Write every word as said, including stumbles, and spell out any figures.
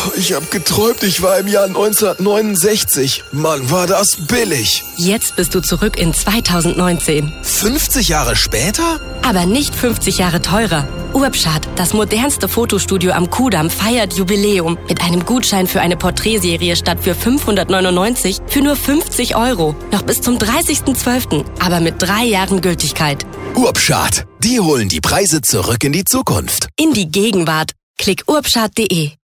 Ich hab geträumt, ich war im Jahr neunzehnhundertneunundsechzig. Mann, war das billig. Jetzt bist du zurück in zweitausendneunzehn. fünfzig Jahre später? Aber nicht fünfzig Jahre teurer. Urbschat, das modernste Fotostudio am Kudamm, feiert Jubiläum mit einem Gutschein für eine Porträtserie statt für fünfhundertneunundneunzig für nur fünfzig Euro. Noch bis zum dreißigsten zwölften aber mit drei Jahren Gültigkeit. Urbschat, die holen die Preise zurück in die Zukunft. In die Gegenwart. Klick urbschat punkt de.